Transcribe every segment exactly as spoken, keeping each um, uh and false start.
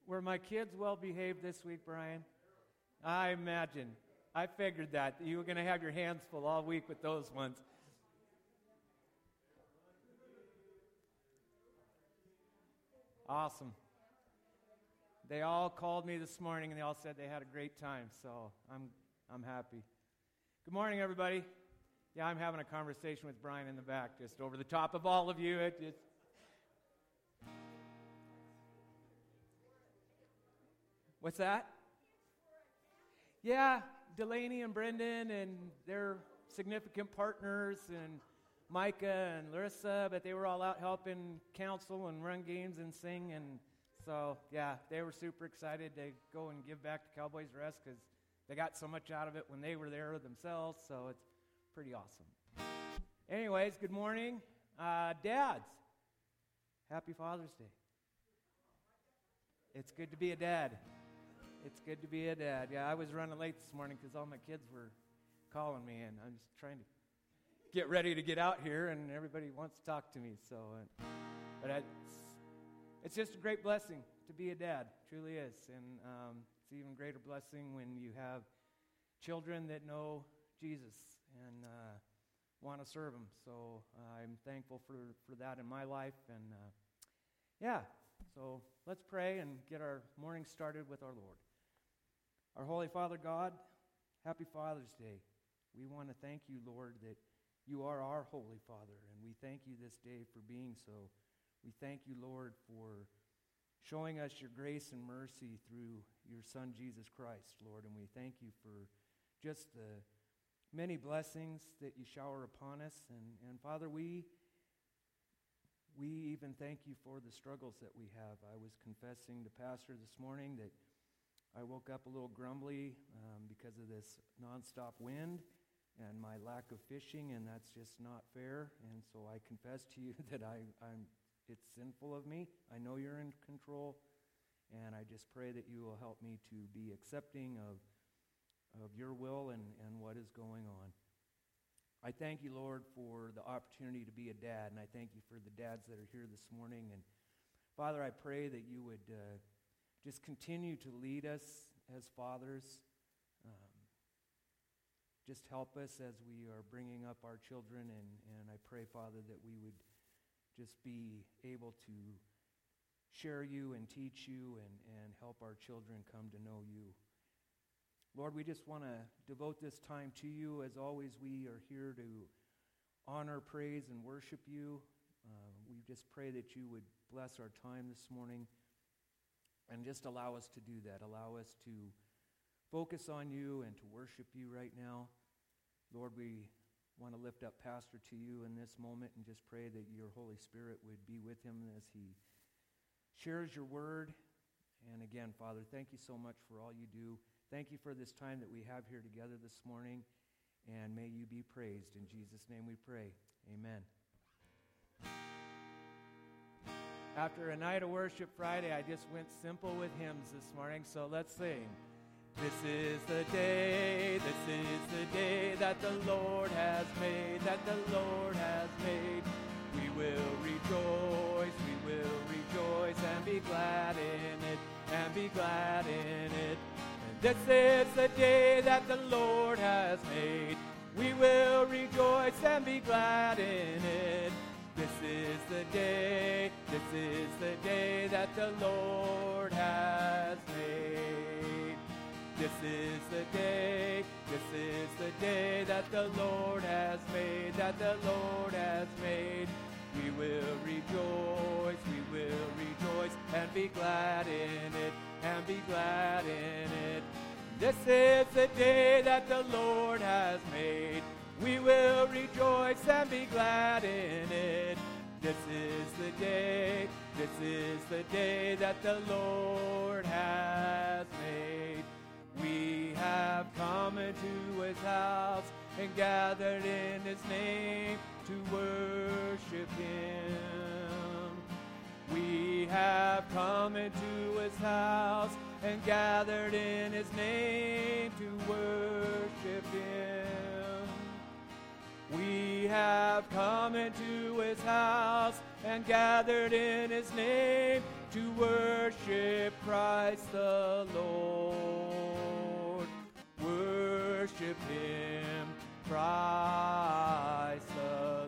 Were my kids well behaved this week, Brian? I imagine. I figured that. You were going to have your hands full all week with those ones. Awesome. They all called me this morning and they all said they had a great time, so I'm I'm happy. Good morning, everybody. Yeah, I'm having a conversation with Brian in the back, just over the top of all of you. It, it's What's that? Yeah, Delaney and Brendan and their significant partners and Micah and Larissa, but they were all out helping counsel and run games and sing, and so, yeah, they were super excited to go and give back to Cowboys Rest because they got so much out of it when they were there themselves, so it's pretty awesome. Anyways, good morning. Uh, dads, happy Father's Day. It's good to be a dad. It's good to be a dad. Yeah, I was running late this morning because all my kids were calling me, and I'm just trying to get ready to get out here, and everybody wants to talk to me. So, uh, but it's it's just a great blessing to be a dad. It truly is, and um, it's an even greater blessing when you have children that know Jesus and uh, want to serve Him. So uh, I'm thankful for for that in my life, and uh, yeah. So let's pray and get our morning started with our Lord. Our Holy Father God, happy Father's Day. We want to thank you, Lord, that you are our Holy Father, and we thank you this day for being so. We thank you, Lord, for showing us your grace and mercy through your Son, Jesus Christ, Lord, and we thank you for just the many blessings that you shower upon us. And, and Father, we we even thank you for the struggles that we have. I was confessing to Pastor this morning that I woke up a little grumbly um, because of this nonstop wind and my lack of fishing, and that's just not fair. And so I confess to you that I, I'm it's sinful of me. I know you're in control, and I just pray that you will help me to be accepting of of your will and, and what is going on. I thank you, Lord, for the opportunity to be a dad, and I thank you for the dads that are here this morning. And Father, I pray that you would uh, just continue to lead us as fathers. Um, just help us as we are bringing up our children, and, and I pray, Father, that we would just be able to share you and teach you and, and help our children come to know you. Lord, we just want to devote this time to you. As always, we are here to honor, praise, and worship you. Uh, we just pray that you would bless our time this morning and just allow us to do that. Allow us to focus on you and to worship you right now. Lord, we want to lift up Pastor to you in this moment and just pray that your Holy Spirit would be with him as he shares your word. And again, Father, thank you so much for all you do. Thank you for this time that we have here together this morning, and may you be praised. In Jesus' name we pray. Amen. After a night of worship Friday, I just went simple with hymns this morning, so let's sing. This is the day, this is the day that the Lord has made, that the Lord has made. We will rejoice, we will rejoice, and be glad in it, and be glad in it. This is the day that the Lord has made. We will rejoice and be glad in it. This is the day, this is the day that the Lord has made. This is the day, this is the day that the Lord has made, that the Lord has made. We will rejoice, we will rejoice and be glad in it, and be glad in it. This is the day that the Lord has made. We will rejoice and be glad in it. This is the day, this is the day that the Lord has made. We have come into his house and gathered in his name to worship him. We have come into his house and gathered in his name to worship him. We have come into his house and gathered in his name to worship Christ the Lord. Worship him, Christ the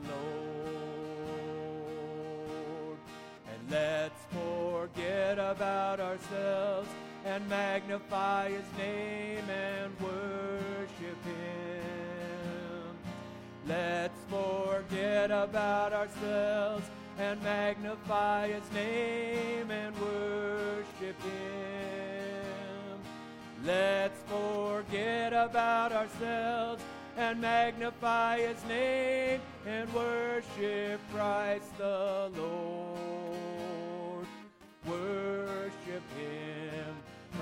Lord. And let's forget about ourselves and magnify his name and worship him. Let's forget about ourselves and magnify his name and worship him. Let's forget about ourselves and magnify his name and worship Christ the Lord. Worship him,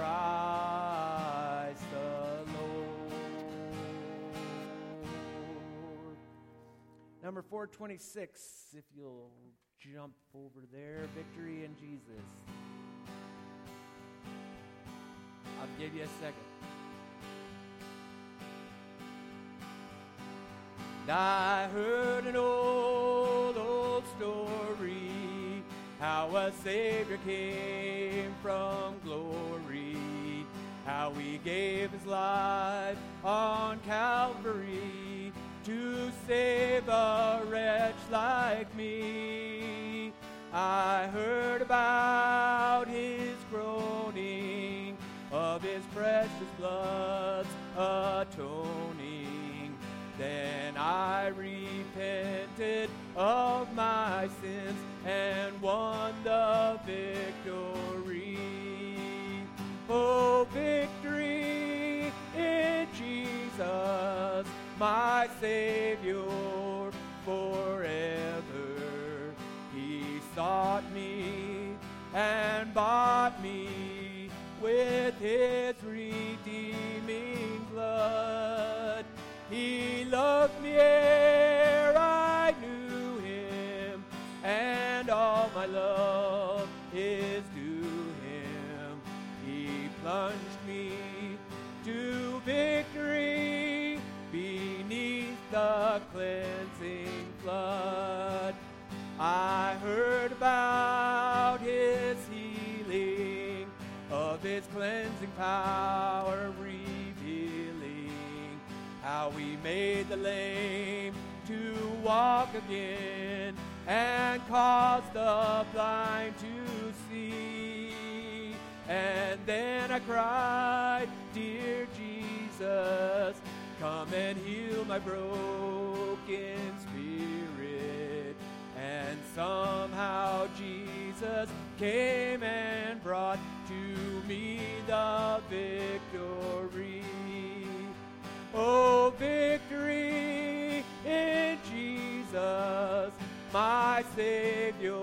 Christ the Lord. Number four twenty-six, if you'll jump over there, Victory in Jesus. I'll give you a second. And I heard an old, old story, how a Savior came from glory, how he gave his life on Calvary to save a wretch like me. I heard about his groaning, of his precious blood's atoning. Then I repented of my sins and won the victory. Oh, victory in Jesus, my Savior forever. He sought me and bought me with his redeeming blood. He loved me ere I knew him, and all my love is due him. He plunged me to victory beneath the cleansing flood. I heard about his healing, of his cleansing power revealing, how he made the lame to walk again and caused the blind to see. And then I cried, dear Jesus, come and heal my broken spirit. And somehow Jesus came and brought to me the victory. Oh, victory in Jesus, my Savior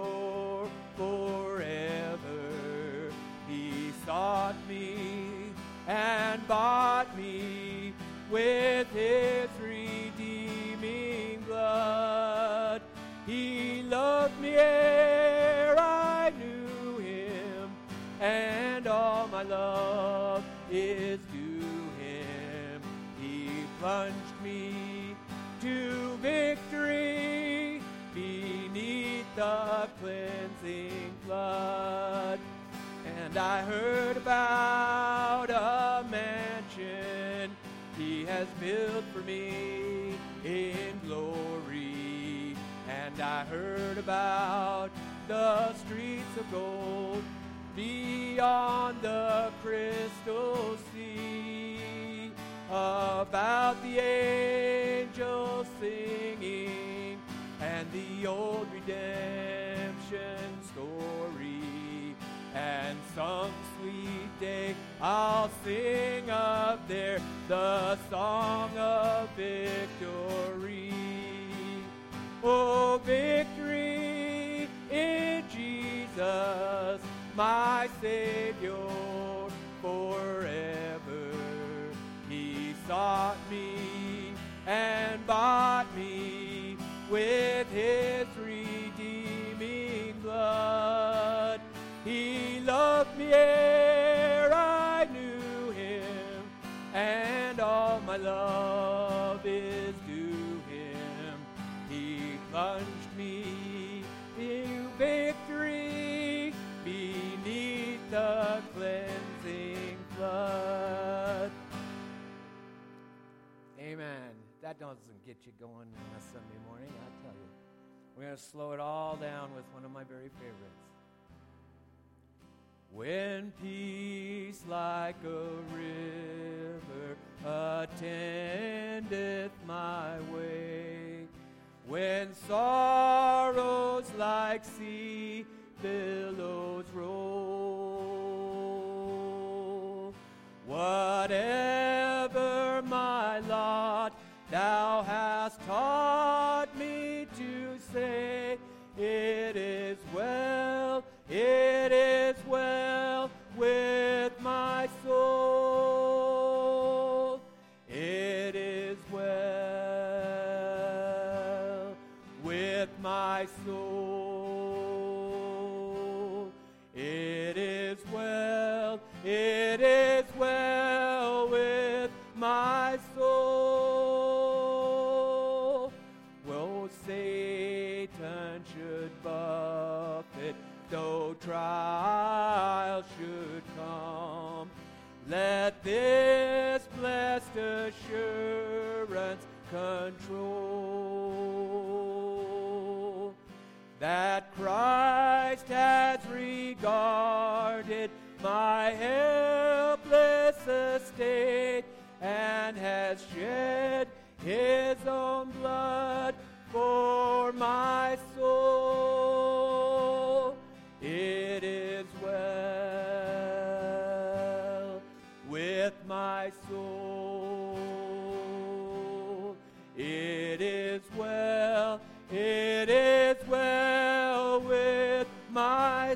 forever. He sought me and bought me with his redeeming blood. He loved me ere I knew him, and all my love is due him. He plunged me to victory beneath the cleansing flood. And I heard about a mansion he has built for me in glory. And I heard about the streets of gold beyond the crystal sea, about the angels singing and the old redemption story. And some sweet day I'll sing up there the song of victory. Oh, victory in Jesus, my Savior forever. He sought me and bought me with his redeeming blood. He loved me ere I knew him, and all my love is due him. He plunged me in victory beneath cleansing flood. Amen. That doesn't get you going on a Sunday morning, I tell you. We're going to slow it all down with one of my very favorites. When peace like a river attendeth my way, when sorrows like sea billows roll, whatever my lot, thou hast taught me to say, it is well, it is well with my soul. It is well with my soul. It is well, it is well with my soul. Well, Satan should buffet, though trial should come, let this blessed assurance control, that Christ has regarded my helpless estate and has shed his own blood for my soul. It is well with my soul. It is well, it is well with my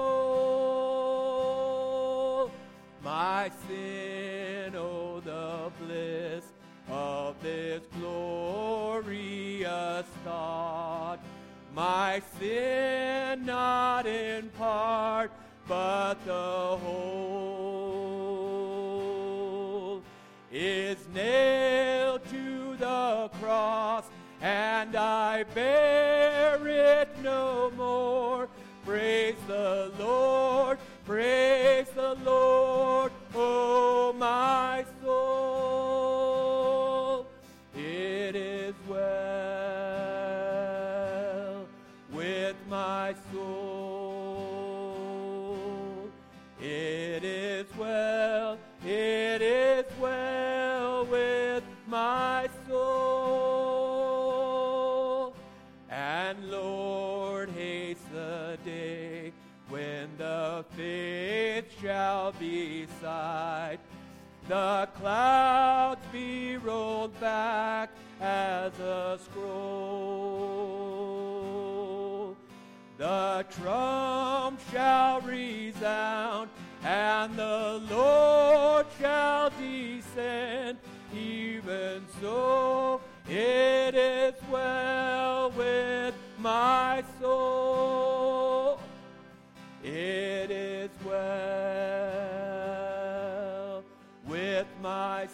soul. My sin, oh, the bliss of this glorious thought. My sin not in part, but the whole is nailed to the cross, and I bear it no more. Praise the Lord, praise the Lord, oh my soul. It is well with my soul. It is well, it is well with my soul. And Lord, haste the day when the faith shall be sight, the clouds be rolled back as a scroll. The trump shall resound, and the Lord shall descend. Even so, it is well with my soul. It is well with my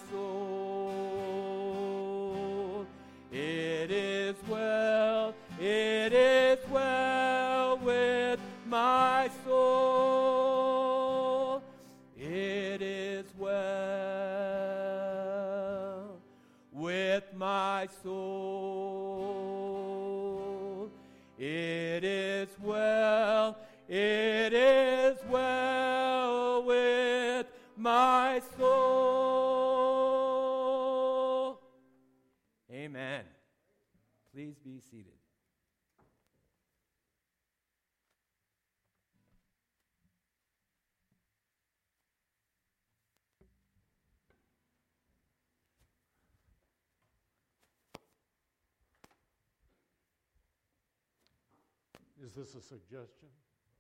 soul. It is well, it is well with my soul. It is well with my soul. It is well, it is well with my soul. Amen. Please be seated. Is this a suggestion?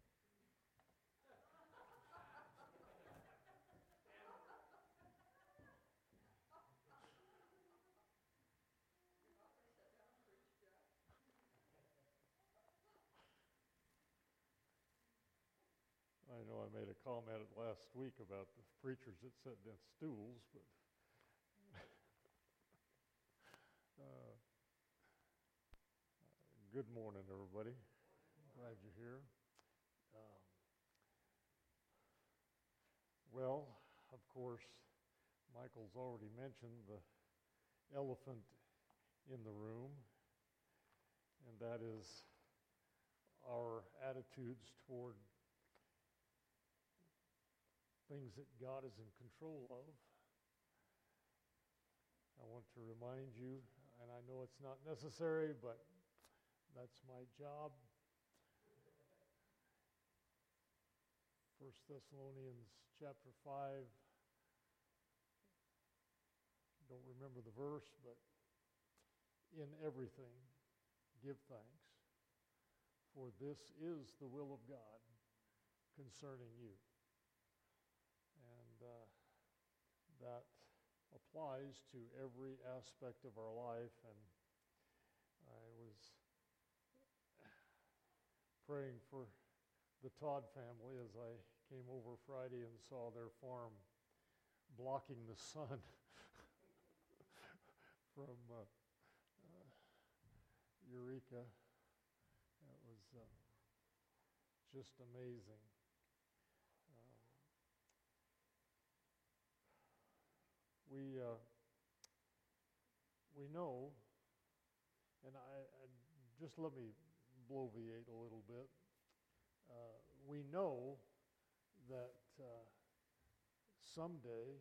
I know I made a comment last week about the preachers that sit in stools, but uh, good morning, everybody. Glad you're here. Um, Well, of course, Michael's already mentioned the elephant in the room, and that is our attitudes toward things that God is in control of. I want to remind you, and I know it's not necessary, but that's my job. First Thessalonians chapter five, don't remember the verse, but in everything give thanks, for this is the will of God concerning you. And uh, that applies to every aspect of our life. And I was praying for the Todd family as I came over Friday and saw their farm blocking the sun from uh, uh, Eureka. It was uh, just amazing. Um, we uh, we know, and I, I just let me bloviate a little bit. Uh, we know that uh, someday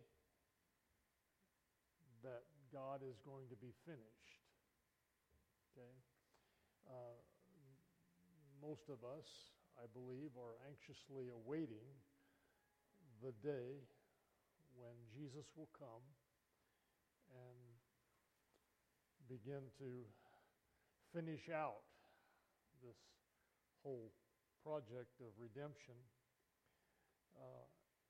that God is going to be finished. Okay? Uh, most of us, I believe, are anxiously awaiting the day when Jesus will come and begin to finish out this whole project of redemption. Uh,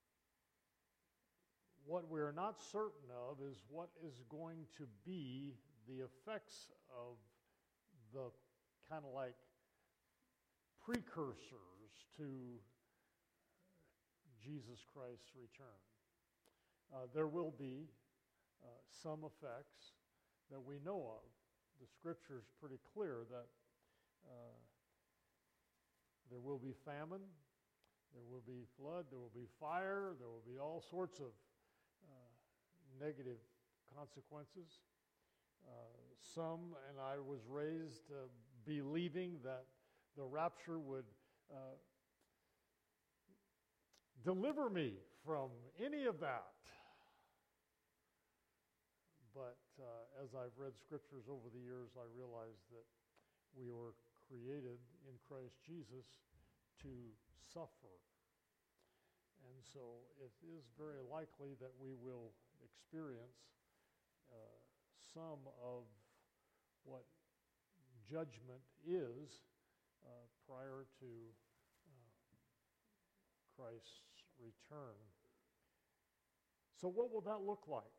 what we're not certain of is what is going to be the effects of the kind of like precursors to Jesus Christ's return. Uh, there will be uh, some effects that we know of. The Scripture is pretty clear that uh, there will be famine, there will be flood, there will be fire, there will be all sorts of uh, negative consequences. Uh, some, and I was raised uh, believing that the rapture would uh, deliver me from any of that. But uh, as I've read scriptures over the years, I realized that we were created in Christ Jesus to suffer. And so it is very likely that we will experience uh, some of what judgment is uh, prior to uh, Christ's return. So what will that look like?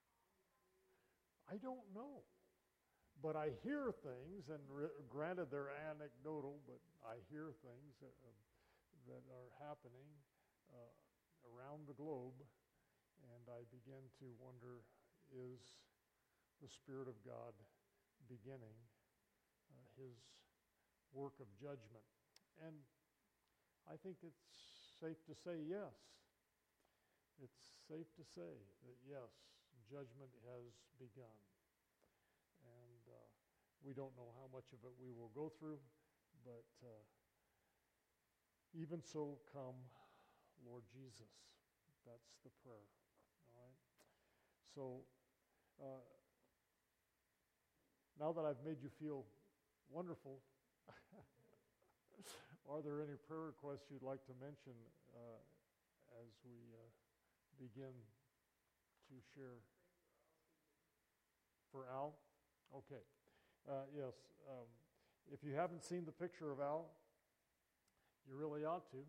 I don't know. But I hear things, and re- granted they're anecdotal, but I hear things that, uh, that are happening uh, around the globe, and I begin to wonder, is the Spirit of God beginning uh, His work of judgment? And I think it's safe to say yes. It's safe to say that yes, judgment has begun. And uh, we don't know how much of it we will go through, but uh, even so, come, Lord Jesus. That's the prayer. All right? So, uh, now that I've made you feel wonderful, are there any prayer requests you'd like to mention uh, as we uh, begin to share? For Al? Okay. Uh, yes. Um, if you haven't seen the picture of Al, you really ought to.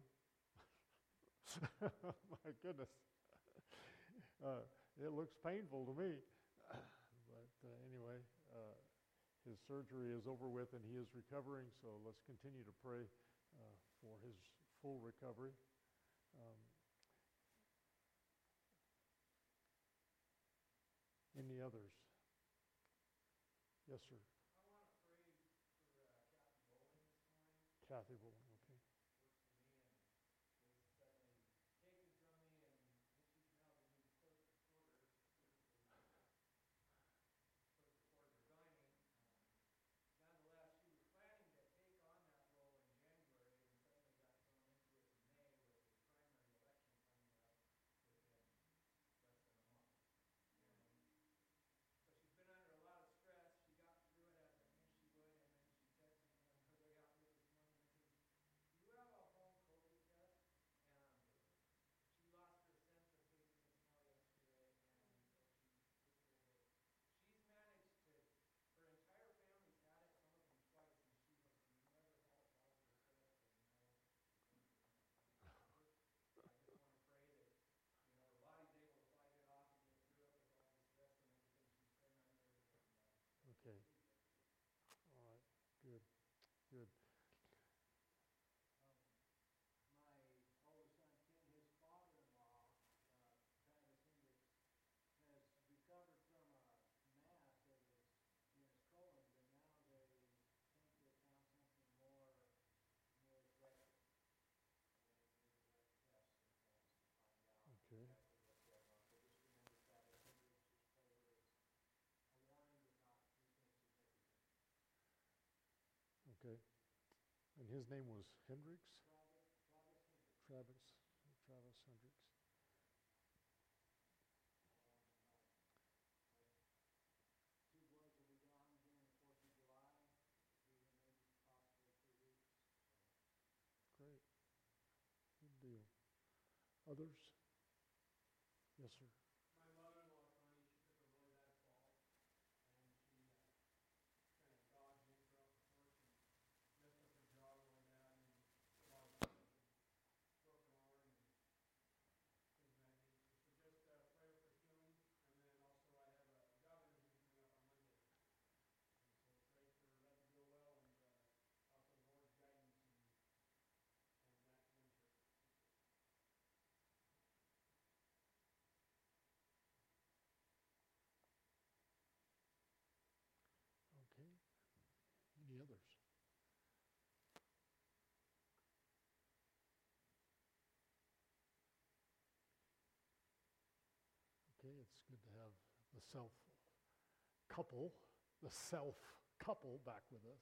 My goodness. Uh, it looks painful to me. But uh, anyway, uh, his surgery is over with and he is recovering, so let's continue to pray uh, for his full recovery. Um, any others? Yes, sir. I want to pray for uh, Kathy Bowling this morning. Kathy Bowling, okay. Works for me and was suddenly taken from me, and And his name was Hendricks? Travis, Travis Hendricks. Great. Good deal. Others? Yes, sir. Okay. Any others? Okay, it's good to have the self couple, the self couple back with us.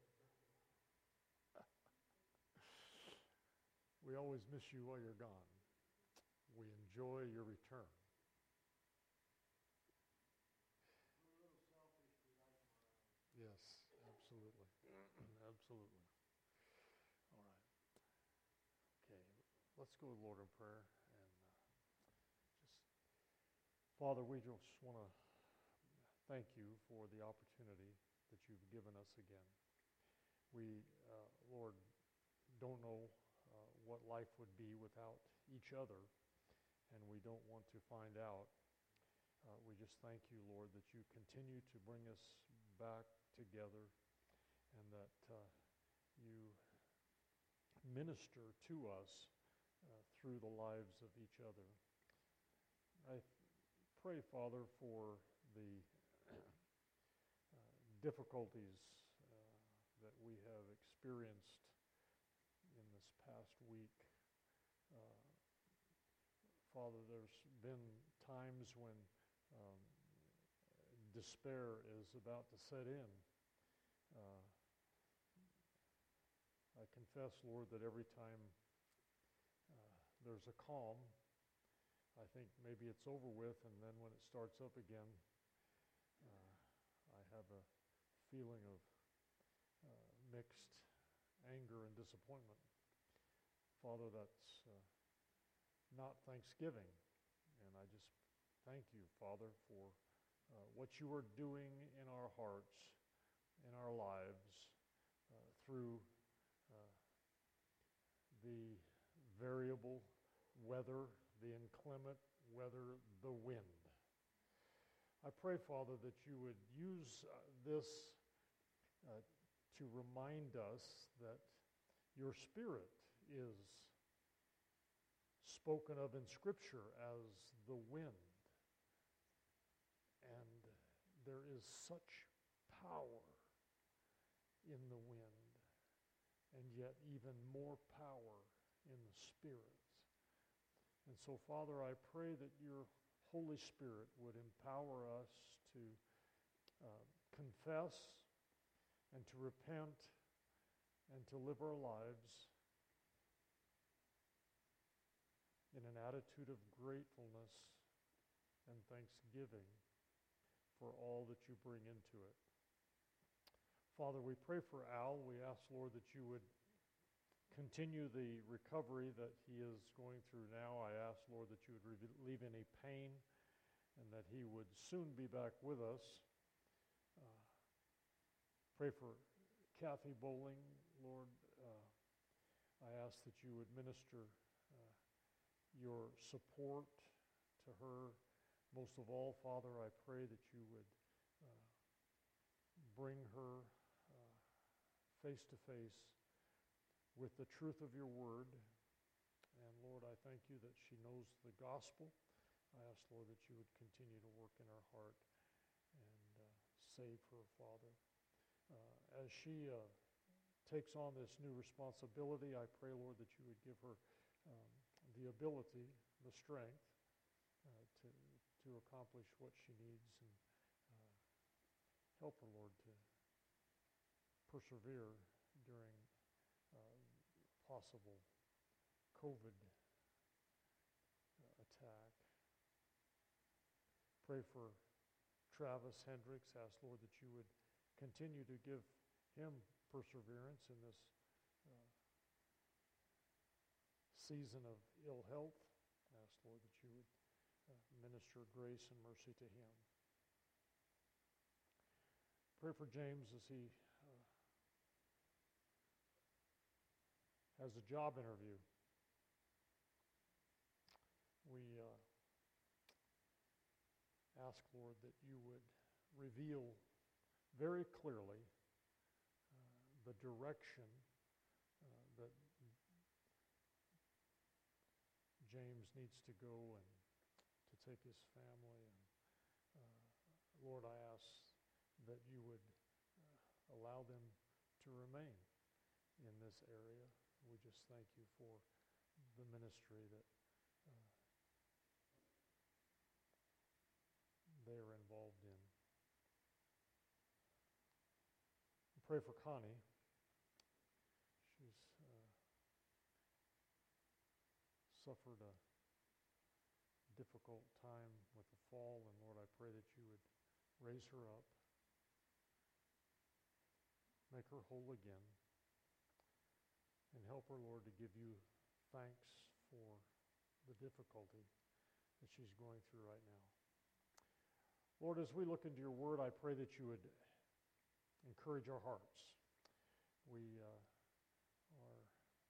We always miss you while you're gone. We enjoy your return. Yes, absolutely. Absolutely. All right. Okay, let's go to the Lord in prayer. And uh, just, Father, we just want to thank you for the opportunity that you've given us again. We, uh, Lord, don't know uh, what life would be without each other, and we don't want to find out. Uh, we just thank you, Lord, that you continue to bring us back together, and that uh, you minister to us uh, through the lives of each other. I pray, Father, for the uh, difficulties uh, that we have experienced in this past week. Uh, Father, there's been times when um, despair is about to set in. Uh, I confess, Lord, that every time uh, there's a calm, I think maybe it's over with, and then when it starts up again, uh, I have a feeling of uh, mixed anger and disappointment. Father, that's uh, not Thanksgiving, and I just thank you, Father, for uh, what you are doing in our hearts, in our lives, uh, through uh, the variable weather, the inclement weather, the wind. I pray, Father, that you would use uh, this uh, to remind us that your Spirit is spoken of in Scripture as the wind. And there is such power in the wind, and yet even more power in the Spirit. And so, Father, I pray that your Holy Spirit would empower us to uh, confess and to repent and to live our lives in an attitude of gratefulness and thanksgiving for all that you bring into it. Father, we pray for Al. We ask, Lord, that you would continue the recovery that he is going through now. I ask, Lord, that you would relieve any pain and that he would soon be back with us. Uh, pray for Kathy Bowling, Lord. Uh, I ask that you would minister uh, your support to her. Most of all, Father, I pray that you would uh, bring her uh, face to face with the truth of your word. And Lord, I thank you that she knows the gospel. I ask, Lord, that you would continue to work in her heart and uh, save her, Father. Uh, as she uh, takes on this new responsibility, I pray, Lord, that you would give her um, the ability, the strength uh, to, to accomplish what she needs, and uh, help her, Lord, to persevere during Uh, possible COVID uh, attack. Pray for Travis Hendricks. Ask, Lord, that you would continue to give him perseverance in this uh, season of ill health. Ask, Lord, that you would uh, minister grace and mercy to him. Pray for James as he uh, has a job interview. We uh, ask, Lord, that you would reveal very clearly uh, the direction uh, that James needs to go and to take his family. And uh, Lord, I ask that you would uh, allow them to remain in this area. We just thank you for the ministry that uh, they are involved in. Pray for Connie. She's uh, suffered a difficult time with the fall, and Lord, I pray that you would raise her up, make her whole again, and help her, Lord, to give you thanks for the difficulty that she's going through right now. Lord, as we look into your word, I pray that you would encourage our hearts. We uh, are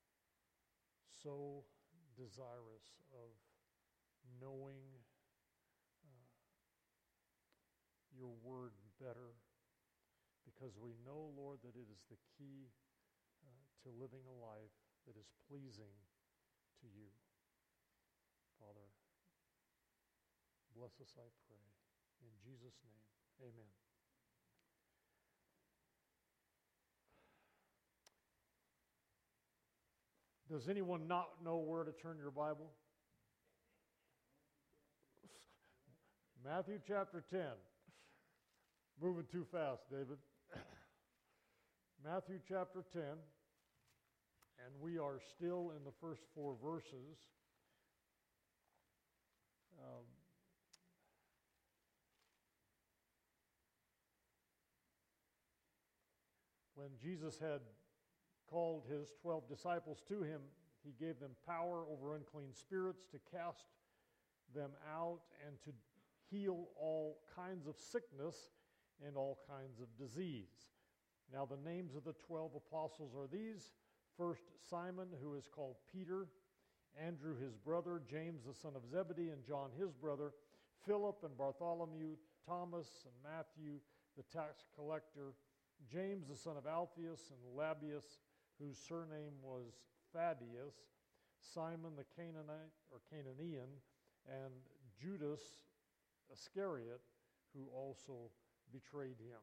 so desirous of knowing uh, your word better, because we know, Lord, that it is the key uh, to living a life that is pleasing to you. Father, bless us, I pray. In Jesus' name, amen. Does anyone not know where to turn your Bible? Matthew chapter ten. Moving too fast, David. Matthew chapter ten, and we are still in the first four verses. Um, when Jesus had called his twelve disciples to him, he gave them power over unclean spirits to cast them out and to heal all kinds of sickness and all kinds of disease. Now the names of the twelve apostles are these. First, Simon, who is called Peter, Andrew his brother, James the son of Zebedee, and John his brother, Philip and Bartholomew, Thomas and Matthew the tax collector, James the son of Alphaeus, and Labius, whose surname was Thaddeus, Simon the Canaanite or Canaanean, and Judas Iscariot, who also betrayed him.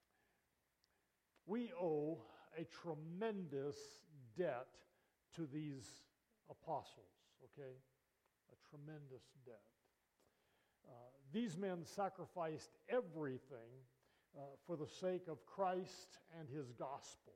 We owe a tremendous debt to these apostles, okay? A tremendous debt. Uh, these men sacrificed everything uh, for the sake of Christ and his gospel.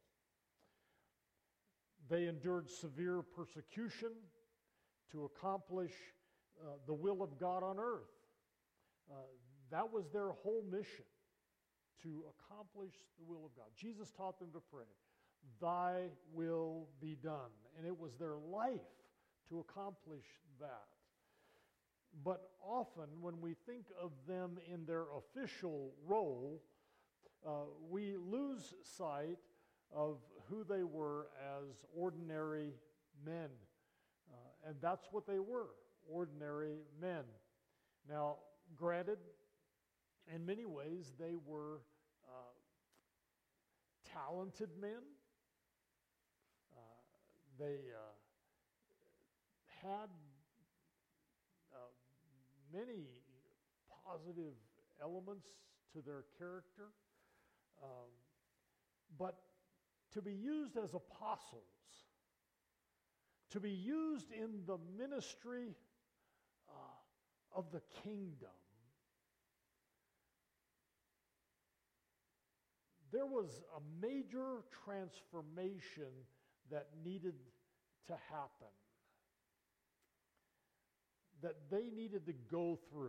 They endured severe persecution to accomplish uh, the will of God on earth. Uh, that was their whole mission, to accomplish the will of God. Jesus taught them to pray, "Thy will be done." And it was their life to accomplish that. But often when we think of them in their official role, uh, we lose sight of who they were as ordinary men. Uh, and that's what they were, ordinary men. Now, granted, in many ways they were uh, talented men. Uh, they uh, had uh, many positive elements to their character. Um, but to be used as apostles, to be used in the ministry uh, of the kingdom, there was a major transformation that needed to happen that they needed to go through.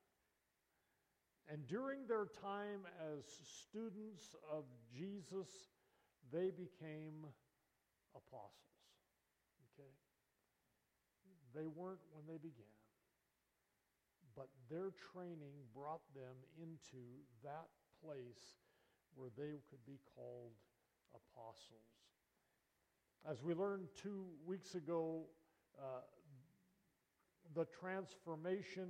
And during their time as students of Jesus, they became apostles. Okay? They weren't when they began, but their training brought them into that place where they could be called apostles. As we learned two weeks ago, uh, the transformation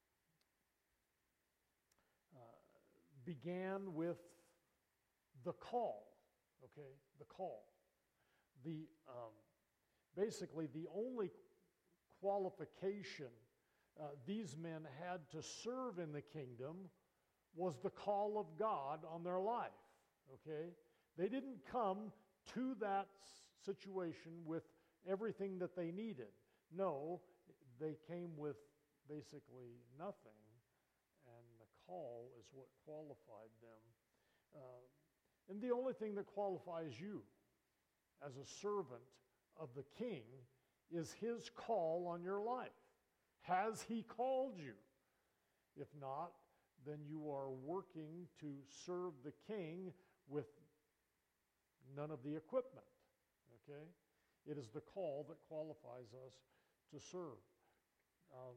uh, began with the call, okay? The call. The um, basically the only qualification uh, these men had to serve in the kingdom was the call of God on their life, okay? They didn't come to that situation with everything that they needed. No, they came with basically nothing, and the call is what qualified them. Uh, and the only thing that qualifies you as a servant of the King is his call on your life. Has he called you? If not, then you are working to serve the King with none of the equipment, okay? It is the call that qualifies us to serve. Um,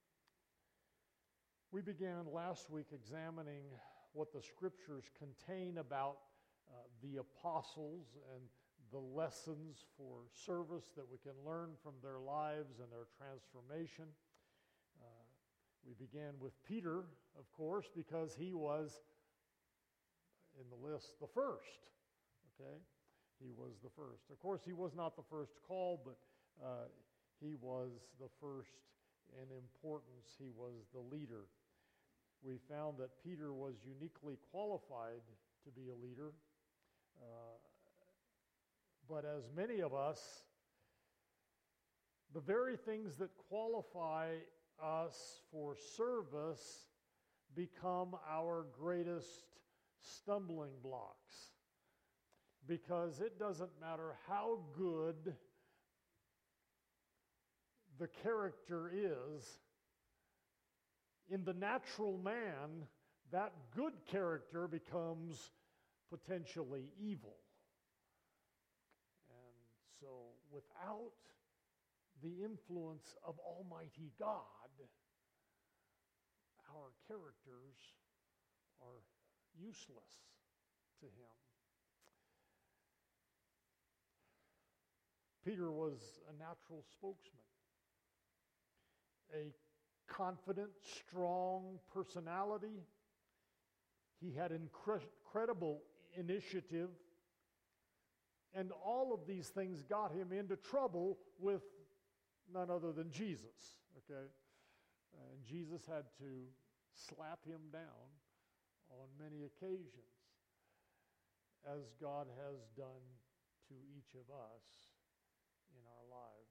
we began last week examining what the Scriptures contain about uh, the apostles and the lessons for service that we can learn from their lives and their transformation. Uh, we began with Peter, of course, because he was in the list the first, okay? He was the first. Of course, he was not the first called, but uh, he was the first in importance. He was the leader. We found that Peter was uniquely qualified to be a leader. Uh, but as many of us, the very things that qualify us for service become our greatest stumbling blocks. Because it doesn't matter how good the character is, in the natural man, that good character becomes potentially evil. And so without the influence of Almighty God, our characters are useless to him. Peter was a natural spokesman, a confident, strong personality. He had incre- incredible initiative, and all of these things got him into trouble with none other than Jesus, okay? And Jesus had to slap him down on many occasions, as God has done to each of us in our lives.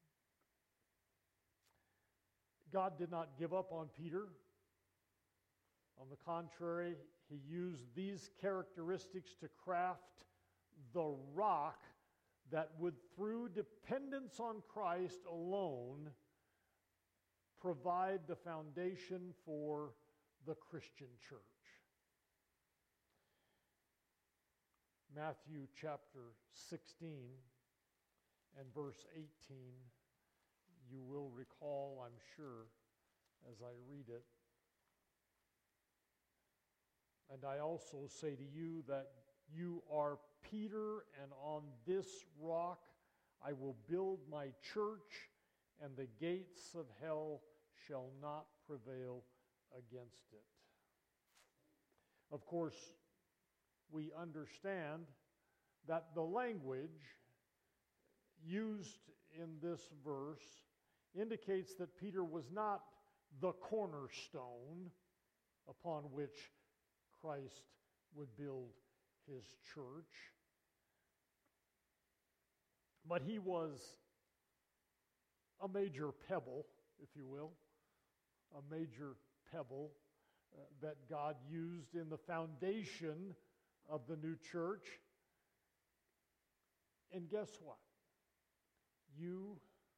God did not give up on Peter. On the contrary, he used these characteristics to craft the rock that would, through dependence on Christ alone, provide the foundation for the Christian church. Matthew chapter sixteen and verse eighteen, you will recall, I'm sure, as I read it. And I also say to you that you are Peter, and on this rock I will build my church, and the gates of hell shall not prevail against it. Of course, we understand that the language used in this verse indicates that Peter was not the cornerstone upon which Christ would build his church, but he was a major pebble, if you will, a major pebble uh, that God used in the foundation of the new church. And guess what? you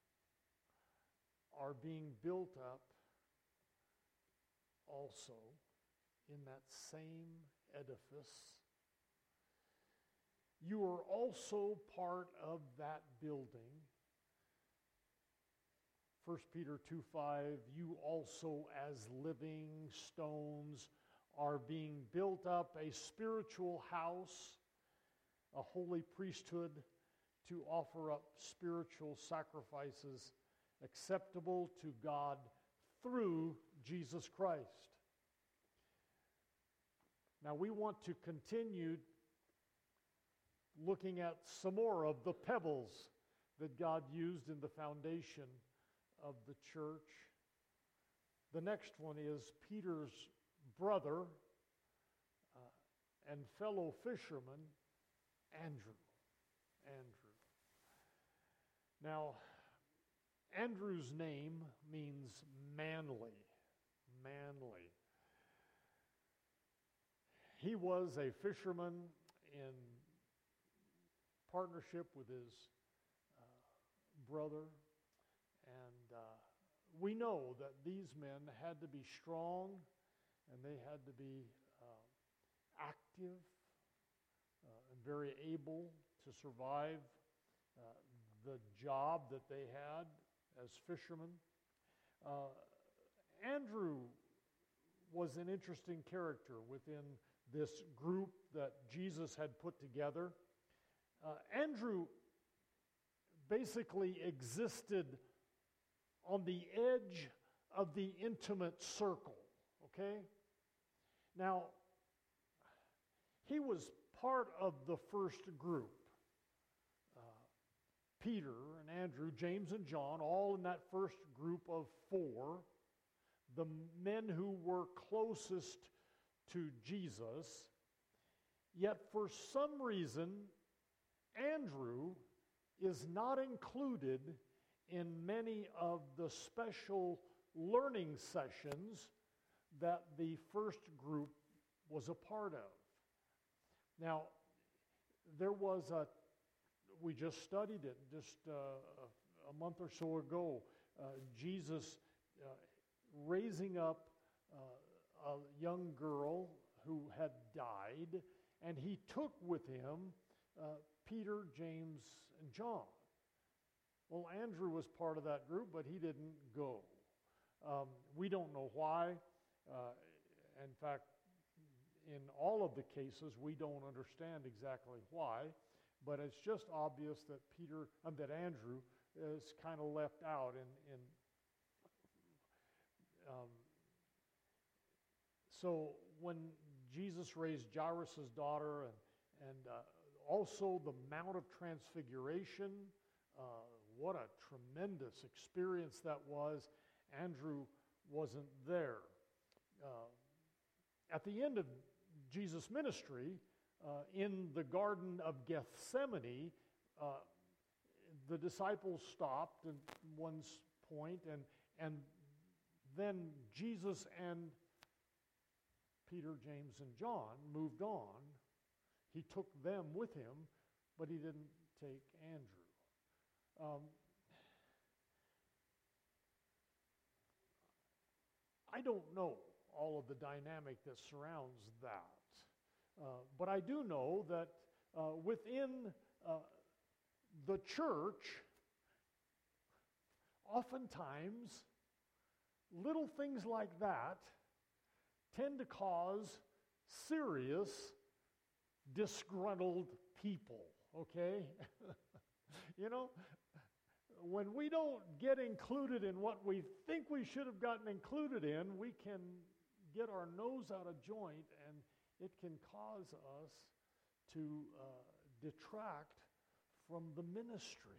are being built up also in that same edifice. You are also part of that building. First Peter two five, you also as living stones are being built up a spiritual house, a holy priesthood, to offer up spiritual sacrifices acceptable to God through Jesus Christ. Now we want to continue looking at some more of the pebbles that God used in the foundation of the church. The next one is Peter's brother uh, and fellow fisherman, Andrew. Andrew. Now, Andrew's name means manly. Manly. He was a fisherman in partnership with his uh, brother. And uh, we know that these men had to be strong and they had to be uh, active uh, and very able to survive uh, the job that they had as fishermen. Uh, Andrew was an interesting character within this group that Jesus had put together. Uh, Andrew basically existed on the edge of the intimate circle, okay? Now, he was part of the first group. Uh, Peter and Andrew, James and John, all in that first group of four, the men who were closest to Jesus. Yet for some reason, Andrew is not included in many of the special learning sessions that the first group was a part of. Now, there was a, we just studied it just uh, a, a month or so ago, uh, Jesus uh, raising up uh, a young girl who had died, and he took with him uh, Peter, James, and John. Well, Andrew was part of that group, but he didn't go. Um, we don't know why. Uh, in fact, in all of the cases, we don't understand exactly why, but it's just obvious that Peter, um, that Andrew is kind of left out in. in um, so when Jesus raised Jairus' daughter, and and uh, also the Mount of Transfiguration. Uh, what a tremendous experience that was. Andrew wasn't there. Uh, at the end of Jesus' ministry, uh, in the Garden of Gethsemane, uh, the disciples stopped at one point, and, and then Jesus and Peter, James, and John moved on. He took them with him, but he didn't take Andrew. Um, I don't know all of the dynamic that surrounds that, uh, but I do know that uh, within uh, the church, oftentimes little things like that tend to cause serious disgruntled people, okay? You know, when we don't get included in what we think we should have gotten included in, we can get our nose out of joint, and it can cause us to uh, detract from the ministry.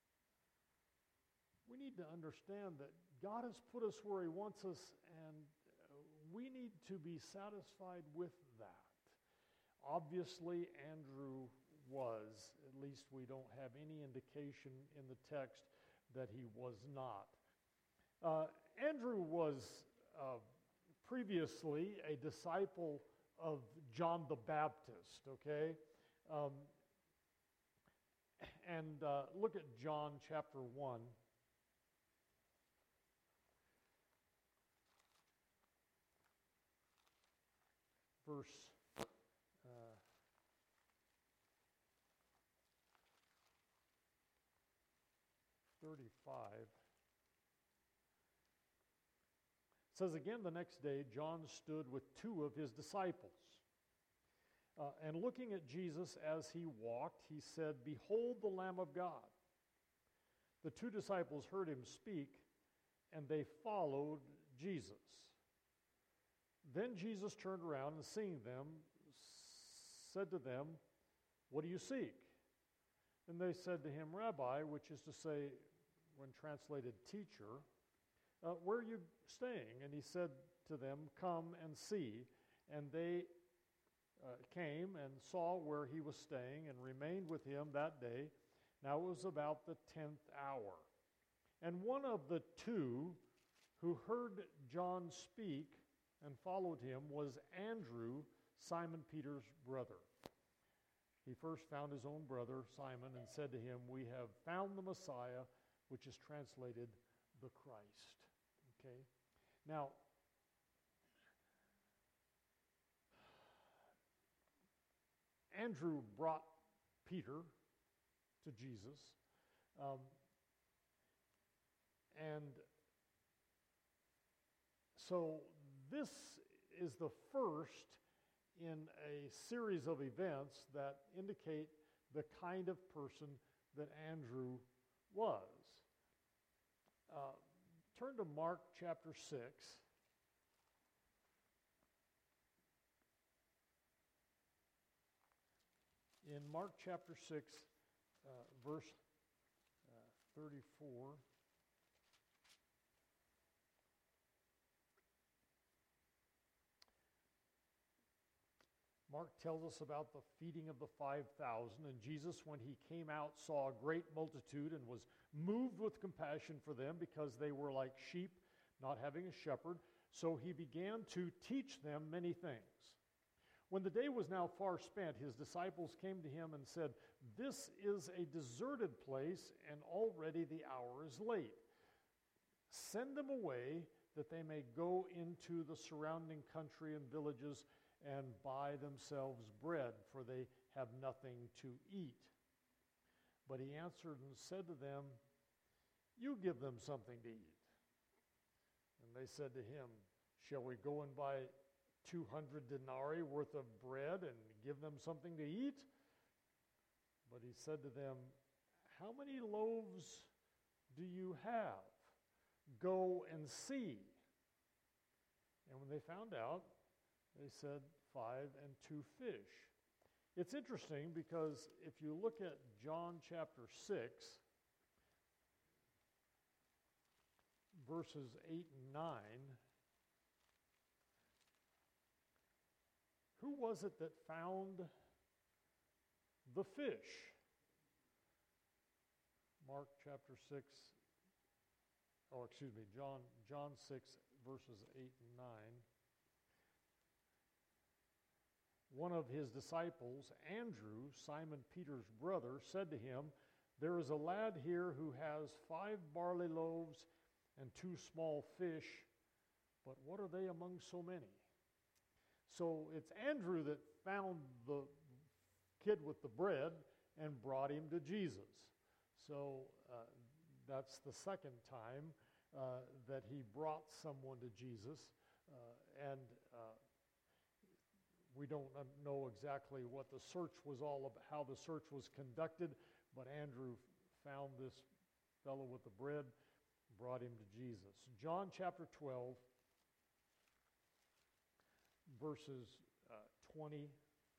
We need to understand that God has put us where He wants us, and we need to be satisfied with that. Obviously, Andrew was. At least we don't have any indication in the text that he was not. Uh, Andrew was uh, previously a disciple of John the Baptist, okay? Um, And uh, look at John chapter one. Verse uh, thirty-five. It says, again the next day, John stood with two of his disciples. Uh, and looking at Jesus as he walked, he said, "Behold the Lamb of God." The two disciples heard him speak, and they followed Jesus. Then Jesus turned around and seeing them, said to them, "What do you seek?" And they said to him, "Rabbi," which is to say, when translated, teacher, uh, "where are you staying?" And he said to them, "Come and see." And they uh, came and saw where he was staying and remained with him that day. Now it was about the tenth hour. And one of the two who heard John speak and followed him was Andrew, Simon Peter's brother. He first found his own brother, Simon, and said to him, "We have found the Messiah," which is translated the Christ. Okay? Now, Andrew brought Peter to Jesus, um, and so this is the first in a series of events that indicate the kind of person that Andrew was. Uh, turn to Mark chapter six. In Mark chapter six, uh, verse uh, thirty-four, Mark tells us about the feeding of the five thousand, and Jesus, when he came out, saw a great multitude and was moved with compassion for them because they were like sheep not having a shepherd. So he began to teach them many things. When the day was now far spent, his disciples came to him and said, "This is a deserted place, and already the hour is late. Send them away that they may go into the surrounding country and villages and buy themselves bread, for they have nothing to eat." But he answered and said to them, "You give them something to eat." And they said to him, "Shall we go and buy two hundred denarii worth of bread and give them something to eat?" But he said to them, "How many loaves do you have? Go and see." And when they found out, they said, "Five and two fish." It's interesting because if you look at John chapter six, verses eight and nine, who was it that found the fish? Mark chapter six, oh, excuse me, John, John six, verses eight and nine. One of his disciples, Andrew, Simon Peter's brother, said to him, "There is a lad here who has five barley loaves and two small fish, but what are they among so many?" So it's Andrew that found the kid with the bread and brought him to Jesus. So uh, that's the second time uh, that he brought someone to Jesus. Uh, and uh, we don't know exactly what the search was all about, how the search was conducted, but Andrew found this fellow with the bread, brought him to Jesus. John chapter twelve, verses uh, twenty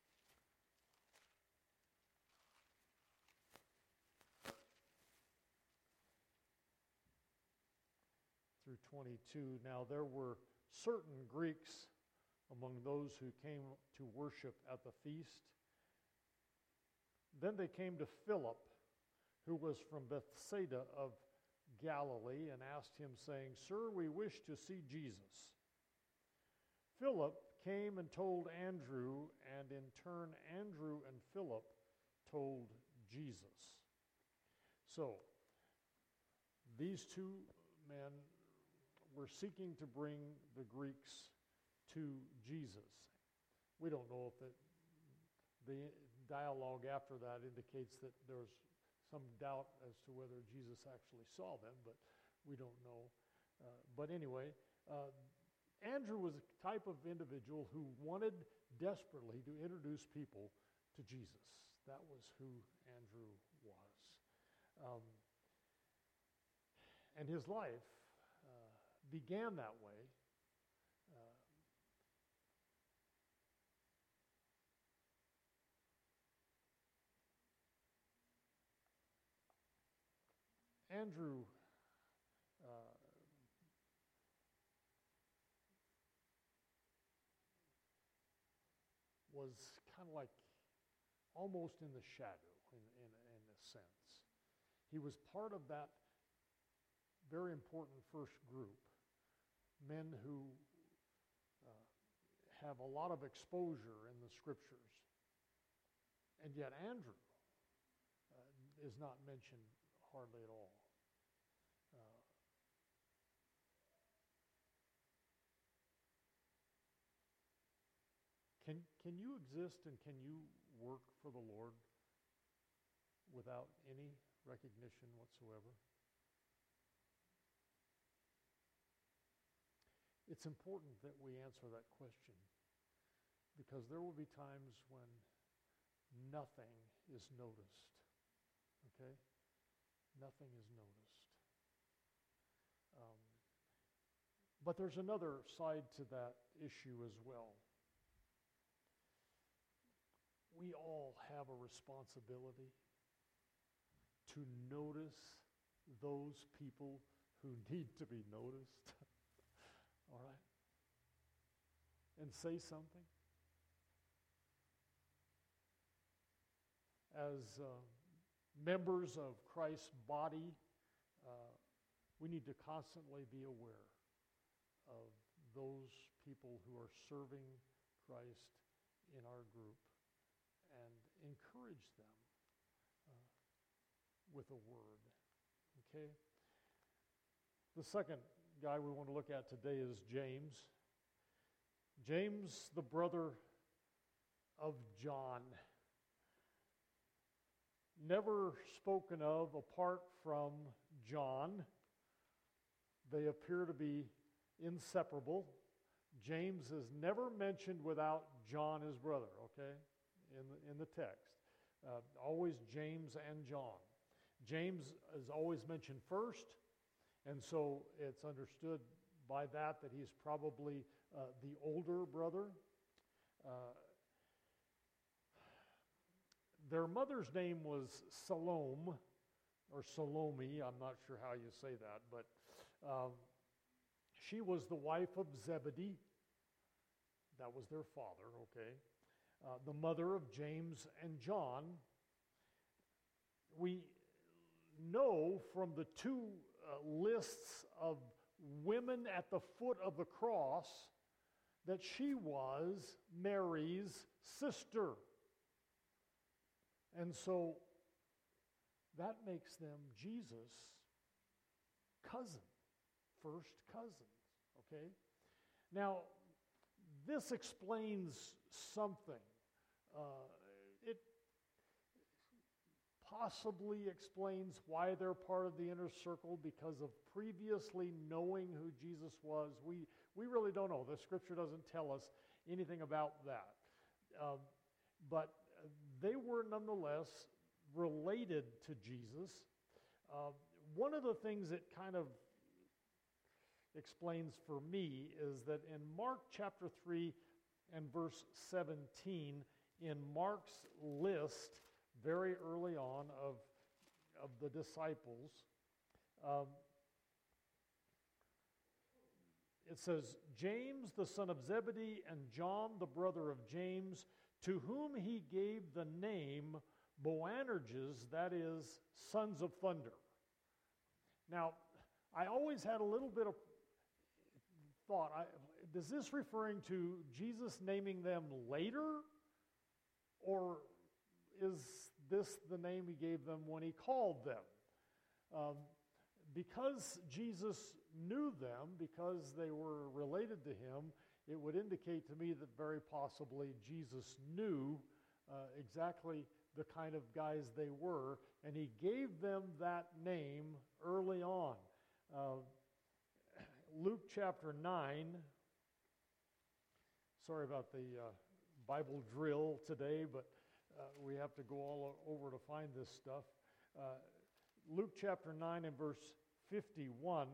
through twenty-two. Now there were certain Greeks among those who came to worship at the feast. Then they came to Philip, who was from Bethsaida of Galilee, and asked him, saying, "Sir, we wish to see Jesus." Philip came and told Andrew, and in turn Andrew and Philip told Jesus. So, these two men were seeking to bring the Greeks to Jesus. We don't know if it, the dialogue after that indicates that there's some doubt as to whether Jesus actually saw them, but we don't know. Uh, but anyway, uh, Andrew was a type of individual who wanted desperately to introduce people to Jesus. That was who Andrew was. Um, and his life uh, began that way. Uh, Andrew uh, was kind of like almost in the shadow in, in, in a sense. He was part of that very important first group, men who uh, have a lot of exposure in the scriptures. And yet Andrew uh, is not mentioned hardly at all. Uh, can, can you exist and can you work for the Lord without any recognition whatsoever? It's important that we answer that question, because there will be times when nothing is noticed, okay? Nothing is noticed. Um, but there's another side to that issue as well. We all have a responsibility to notice those people who need to be noticed. All right? And say something. As uh, members of Christ's body, uh, we need to constantly be aware of those people who are serving Christ in our group and encourage them uh, with a word. Okay? The second guy we want to look at today is James. James, the brother of John. Never spoken of apart from John. They appear to be inseparable. James is never mentioned without John, his brother, okay, in the, in the text. Uh, always James and John. James is always mentioned first, and so it's understood by that that he's probably uh, the older brother. Uh, their mother's name was Salome, or Salome, I'm not sure how you say that, but um, she was the wife of Zebedee. That was their father, okay? Uh, the mother of James and John. We know from the two uh, lists of women at the foot of the cross that she was Mary's sister. And so that makes them Jesus' cousin, first cousins, okay? Now, this explains something. Uh, it possibly explains why they're part of the inner circle, because of previously knowing who Jesus was. We, we really don't know. The scripture doesn't tell us anything about that. Uh, but they were nonetheless related to Jesus. Uh, one of the things that kind of explains for me is that in Mark chapter three and verse seventeen, in Mark's list very early on of, of the disciples, um, it says, James the son of Zebedee and John the brother of James, to whom he gave the name Boanerges, that is, sons of thunder. Now, I always had a little bit of thought, I, is this referring to Jesus naming them later? Or is this the name he gave them when he called them? Um, because Jesus knew them, because they were related to him, it would indicate to me that very possibly Jesus knew uh, exactly the kind of guys they were, and he gave them that name early on. Uh, Luke chapter nine, sorry about the uh, Bible drill today, but uh, we have to go all over to find this stuff. Uh, Luke chapter nine and verse fifty-one.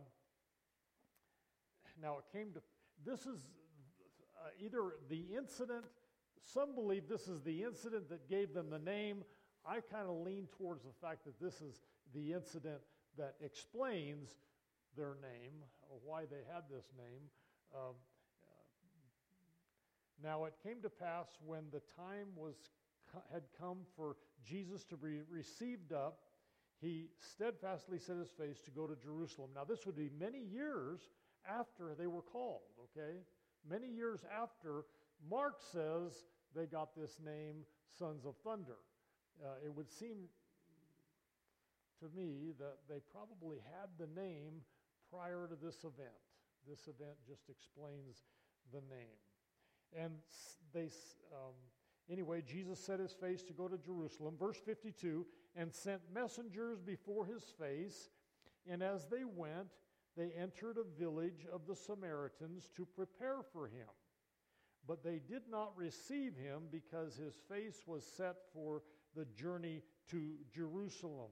Now it came to, this is uh, either the incident, some believe this is the incident that gave them the name. I kind of lean towards the fact that this is the incident that explains their name, or why they had this name. Um, uh, now it came to pass when the time was had come for Jesus to be received up, he steadfastly set his face to go to Jerusalem. Now this would be many years after they were called, okay? Many years after. Mark says they got this name, Sons of Thunder. Uh, it would seem to me that they probably had the name prior to this event. This event just explains the name. And they, um, anyway, Jesus set his face to go to Jerusalem. Verse fifty-two, and sent messengers before his face, and as they went, they entered a village of the Samaritans to prepare for him. But they did not receive him because his face was set for the journey to Jerusalem.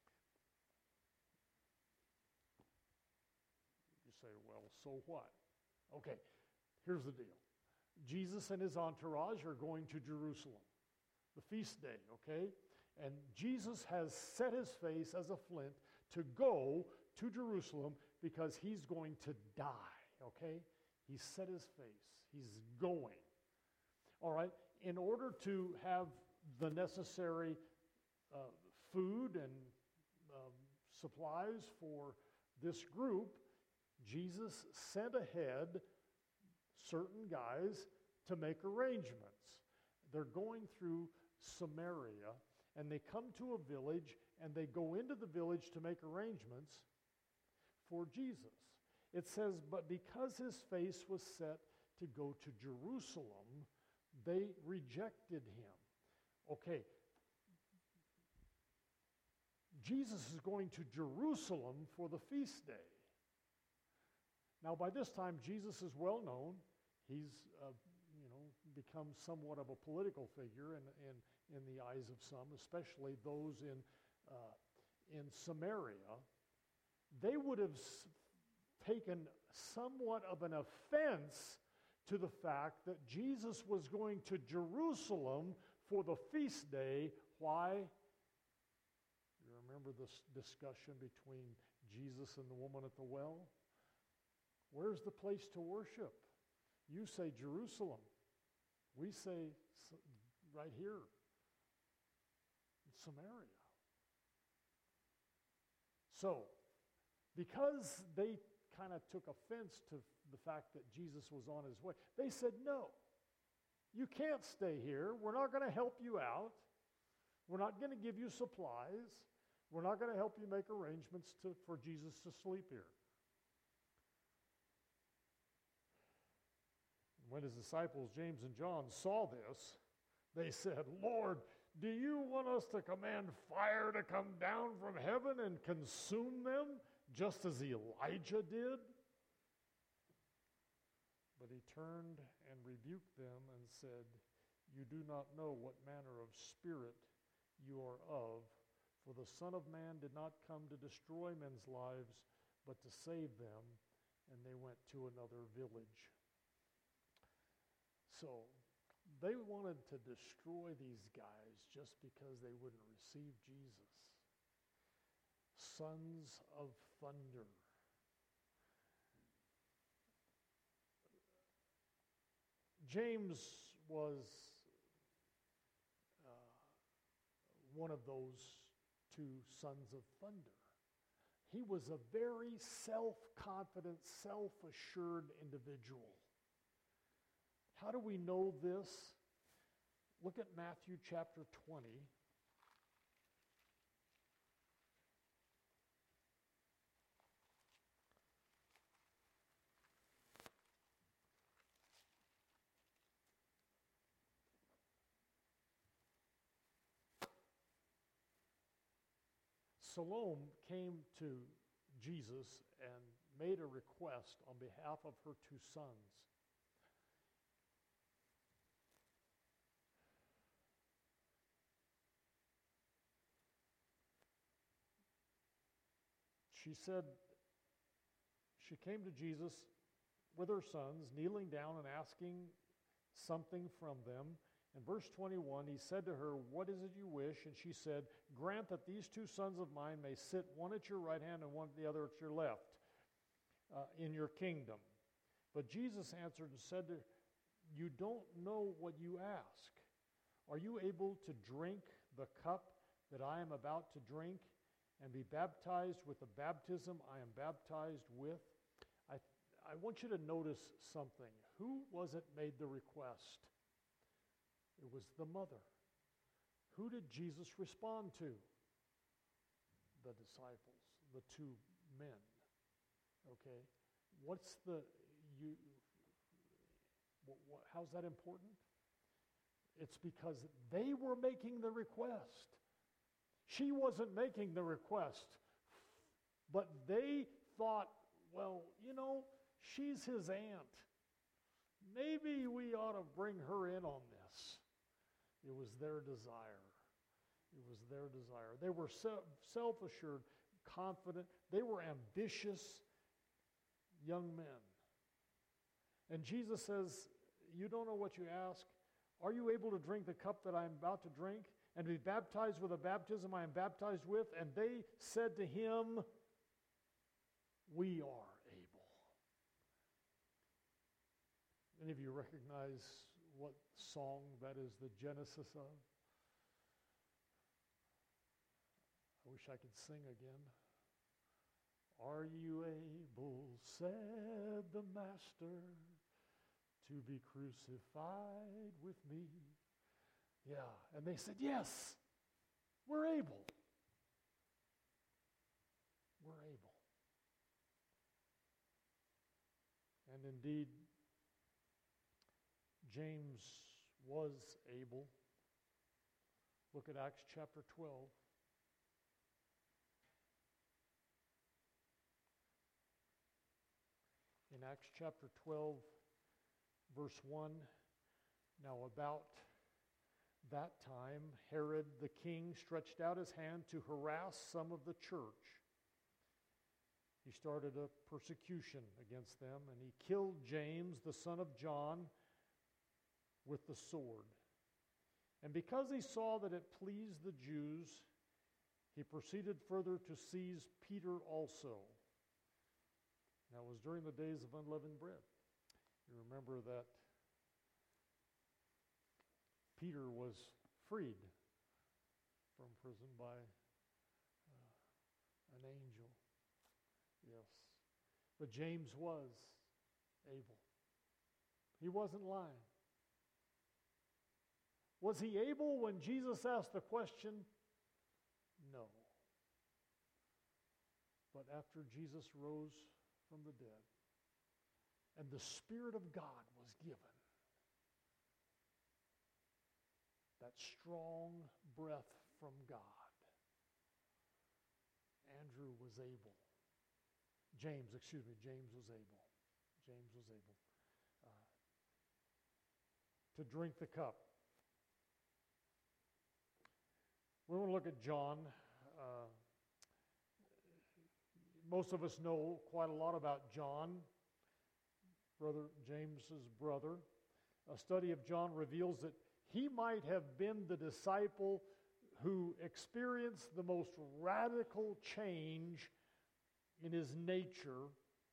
You say, well, so what? Okay, here's the deal. Jesus and his entourage are going to Jerusalem, the feast day, okay? And Jesus has set his face as a flint to go to Jerusalem because he's going to die, okay? He's set his face. He's going. All right, in order to have the necessary uh, food and um, supplies for this group, Jesus sent ahead certain guys to make arrangements. They're going through Samaria, and they come to a village, and they go into the village to make arrangements for Jesus. It says, but because his face was set to go to Jerusalem, they rejected him. Okay, Jesus is going to Jerusalem for the feast day. Now, by this time, Jesus is well known. He's, uh, you know, become somewhat of a political figure in, in, in the eyes of some, especially those in, uh, in Samaria. They would have s- taken somewhat of an offense to the fact that Jesus was going to Jerusalem for the feast day. Why? You remember this discussion between Jesus and the woman at the well? Where's the place to worship? You say Jerusalem. We say right here in Samaria. So, because they kind of took offense to the fact that Jesus was on his way, they said, no, you can't stay here. We're not going to help you out. We're not going to give you supplies. We're not going to help you make arrangements to, for Jesus to sleep here. When his disciples, James and John, saw this, they said, Lord, do you want us to command fire to come down from heaven and consume them, just as Elijah did? But he turned and rebuked them and said, you do not know what manner of spirit you are of, for the Son of Man did not come to destroy men's lives, but to save them. And they went to another village. So they wanted to destroy these guys just because they wouldn't receive Jesus. Sons of thunder. James was uh, one of those two sons of thunder. He was a very self-confident, self-assured individual. How do we know this? Look at Matthew chapter twenty. Salome came to Jesus and made a request on behalf of her two sons. She said, she came to Jesus with her sons, kneeling down and asking something from them. In verse twenty-one, he said to her, "What is it you wish?" And she said, "Grant that these two sons of mine may sit, one at your right hand and one the other at your left, uh, in your kingdom." But Jesus answered and said to her, "You don't know what you ask. Are you able to drink the cup that I am about to drink and be baptized with the baptism I am baptized with?" I, I want you to notice something. Who was it made the request? It was the mother. Who did Jesus respond to? The disciples, the two men. Okay? What's the, you, what, what, how's that important? It's because they were making the request. She wasn't making the request, but they thought, well, you know, she's his aunt. Maybe we ought to bring her in on this. It was their desire. It was their desire. They were self-assured, confident. They were ambitious young men. And Jesus says, "You don't know what you ask. Are you able to drink the cup that I am about to drink and be baptized with the baptism I am baptized with?" And they said to him, "We are able." Any of you recognize what song that is the genesis of? I wish I could sing again. "Are you able," said the Master, "to be crucified with me?" Yeah, and they said, "Yes, we're able. We're able." And indeed, James was able. Look at Acts chapter twelve. In Acts chapter twelve, verse one, "Now about that time, Herod the king stretched out his hand to harass some of the church. He started a persecution against them, and he killed James, the son of John, with the sword. And because he saw that it pleased the Jews, he proceeded further to seize Peter also." Now it was during the days of unleavened bread. You remember that Peter was freed from prison by uh, an angel. Yes. But James was able. He wasn't lying. Was he able when Jesus asked the question? No. But after Jesus rose from the dead and the Spirit of God was given, that strong breath from God, Andrew was able. James, excuse me, James was able. James was able uh, to drink the cup. We want to look at John. Uh, most of us know quite a lot about John, Brother James's brother. A study of John reveals that he might have been the disciple who experienced the most radical change in his nature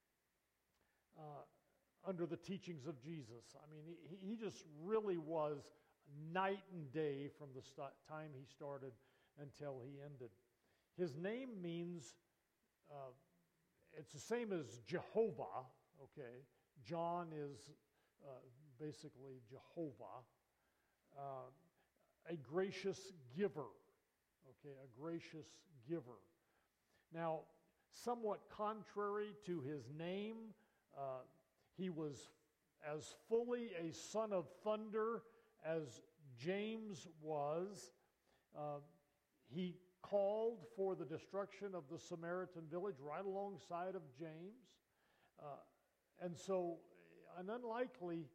uh, under the teachings of Jesus. I mean, he, he just really was night and day from the st- time he started until he ended. His name means, uh, it's the same as Jehovah, okay? John is uh, basically Jehovah, uh, a gracious giver, okay? A gracious giver. Now, somewhat contrary to his name, uh, he was as fully a son of thunder as James was. Uh, he called for the destruction of the Samaritan village right alongside of James. Uh, and so an unlikely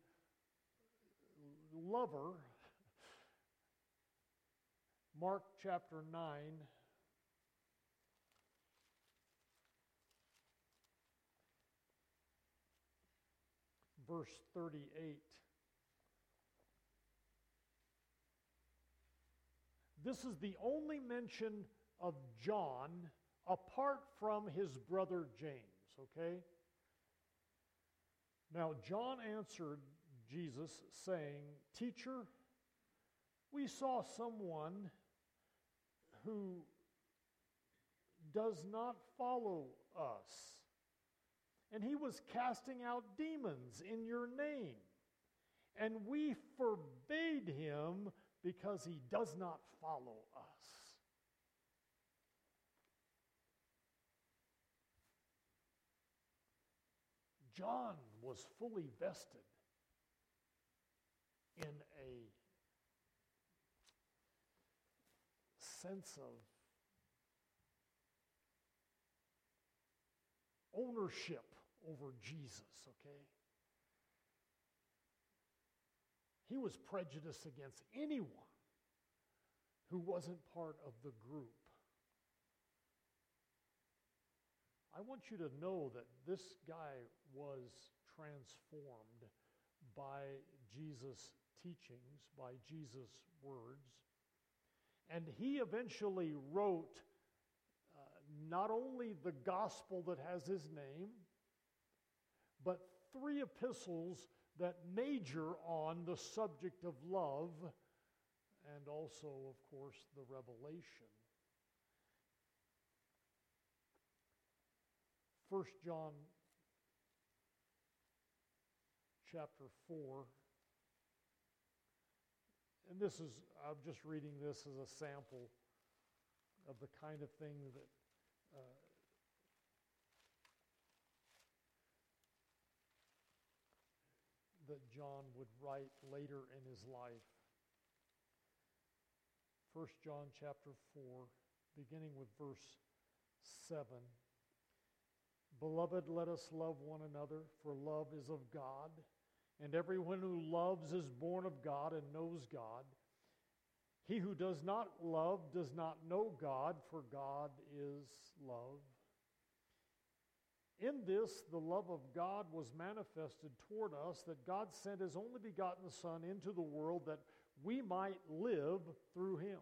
lover, Mark chapter nine, verse thirty-eight. This is the only mention of John apart from his brother James, okay? Now, John answered Jesus, saying, "Teacher, we saw someone who does not follow us, and he was casting out demons in your name, and we forbade him because he does not follow us." John was fully vested in a sense of ownership over Jesus, okay? He was prejudiced against anyone who wasn't part of the group. I want you to know that this guy was transformed by Jesus' teachings, by Jesus' words. And he eventually wrote uh, not only the gospel that has his name, but three epistles that major on the subject of love, and also, of course, the Revelation. First John chapter four, and this is, I'm just reading this as a sample of the kind of thing that uh, that John would write later in his life. First John chapter four, beginning with verse seven. "Beloved, let us love one another, for love is of God, and everyone who loves is born of God and knows God. He who does not love does not know God, for God is love. In this, the love of God was manifested toward us, that God sent his only begotten Son into the world that we might live through him.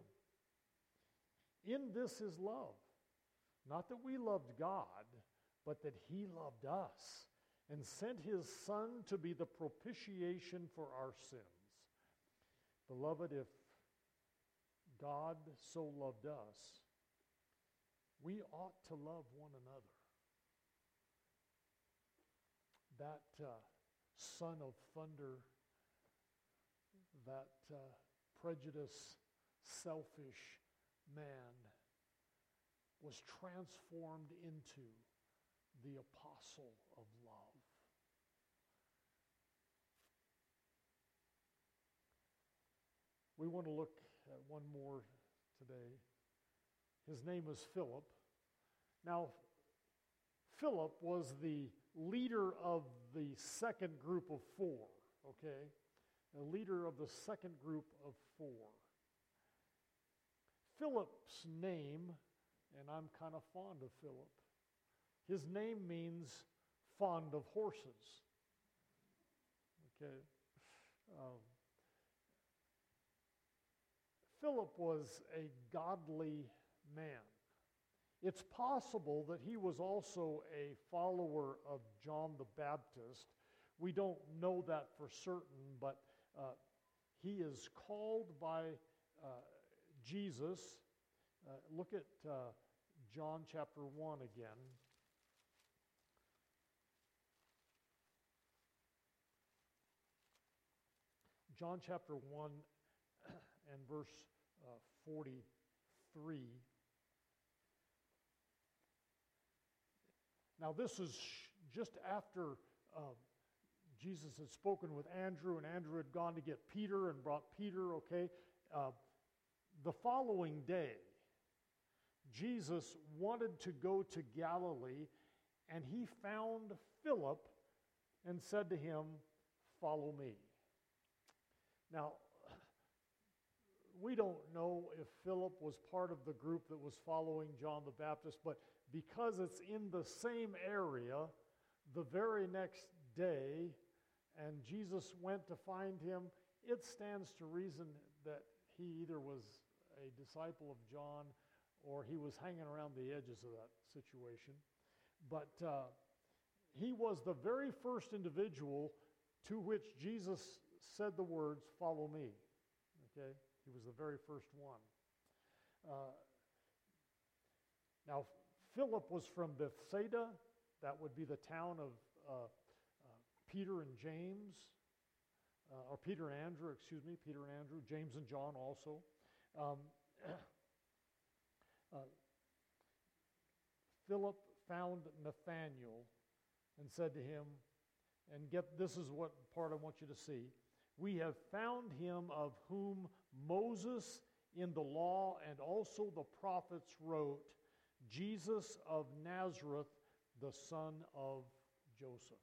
In this is love, not that we loved God, but that he loved us and sent his Son to be the propitiation for our sins. Beloved, if God so loved us, we ought to love one another." That uh, son of thunder, that uh, prejudiced, selfish man was transformed into the apostle of love. We want to look at one more today. His name is Philip. Now, Philip was the leader of the second group of four, okay? The leader of the second group of four. Philip's name, and I'm kind of fond of Philip, his name means fond of horses. Okay. Um, Philip was a godly man. It's possible that he was also a follower of John the Baptist. We don't know that for certain, but uh, he is called by uh, Jesus. Uh, look at uh, John chapter one again. John chapter one and verse uh, forty-three. Now this is just after uh, Jesus had spoken with Andrew, and Andrew had gone to get Peter and brought Peter, okay? Uh, the following day, Jesus wanted to go to Galilee, and he found Philip and said to him, "Follow me." Now, we don't know if Philip was part of the group that was following John the Baptist, but because it's in the same area, the very next day, and Jesus went to find him, it stands to reason that he either was a disciple of John or he was hanging around the edges of that situation. But uh, he was the very first individual to which Jesus said the words, "Follow me." Okay? He was the very first one. Uh, now, Philip was from Bethsaida. That would be the town of uh, uh, Peter and James, uh, or Peter and Andrew, excuse me, Peter and Andrew, James and John also. Um, uh, Philip found Nathanael and said to him, and get this is what part I want you to see, "We have found him of whom Moses in the law and also the prophets wrote, Jesus of Nazareth, the son of Joseph."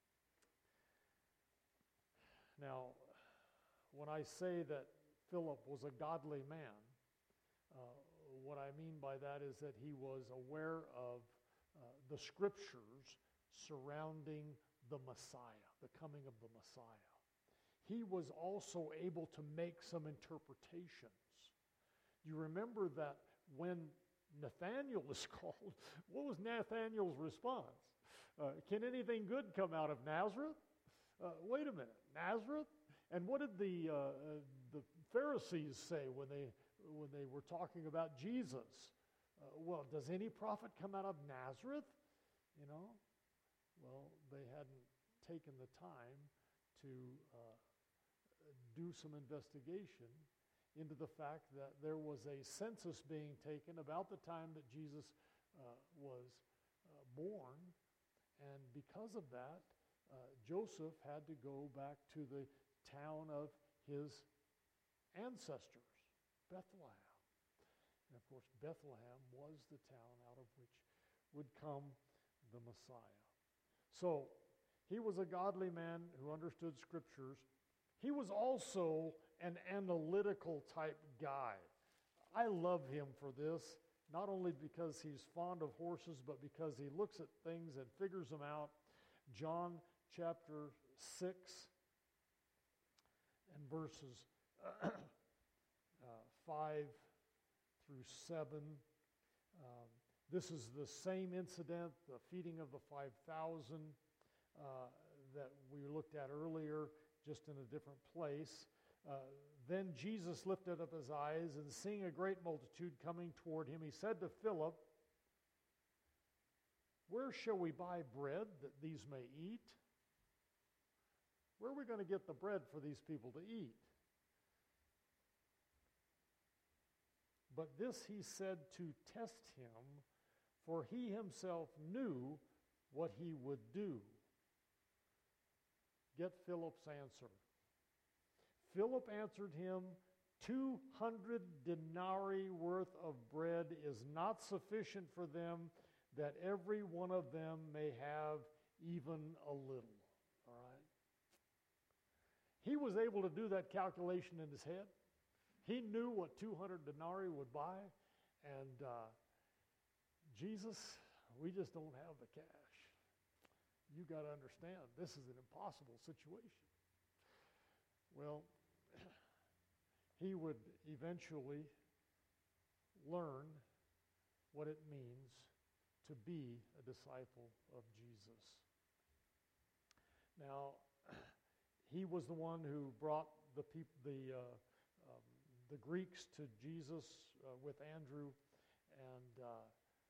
Now, when I say that Philip was a godly man, uh, what I mean by that is that he was aware of uh, the scriptures surrounding the Messiah, the coming of the Messiah. He was also able to make some interpretations. You remember that when Nathanael is called, what was Nathanael's response? Uh, can anything good come out of Nazareth? Uh, wait a minute, Nazareth? And what did the uh, uh, the Pharisees say when they when they were talking about Jesus? Uh, well, does any prophet come out of Nazareth? You know, well, they hadn't taken the time to uh, do some investigation into the fact that there was a census being taken about the time that Jesus uh, was uh, born, and because of that, uh, Joseph had to go back to the town of his ancestors, Bethlehem. And of course, Bethlehem was the town out of which would come the Messiah. So, he was a godly man who understood scriptures. He was also an analytical type guy. I love him for this, not only because he's fond of horses, but because he looks at things and figures them out. John chapter six and verses uh, five through seven. Um, this is the same incident, the feeding of the five thousand uh, that we looked at earlier, just in a different place. Uh, then Jesus lifted up his eyes, and seeing a great multitude coming toward him, he said to Philip, "Where shall we buy bread that these may eat?" Where are we going to get the bread for these people to eat? But this he said to test him, for he himself knew what he would do. Get Philip's answer. Philip answered him, two hundred denarii worth of bread is not sufficient for them, that every one of them may have even a little. All right? He was able to do that calculation in his head. He knew what two hundred denarii would buy. And uh, Jesus, we just don't have the cash. You got to understand, this is an impossible situation. Well, he would eventually learn what it means to be a disciple of Jesus. Now, he was the one who brought the peop- the uh, um, the Greeks to Jesus uh, with Andrew, and uh,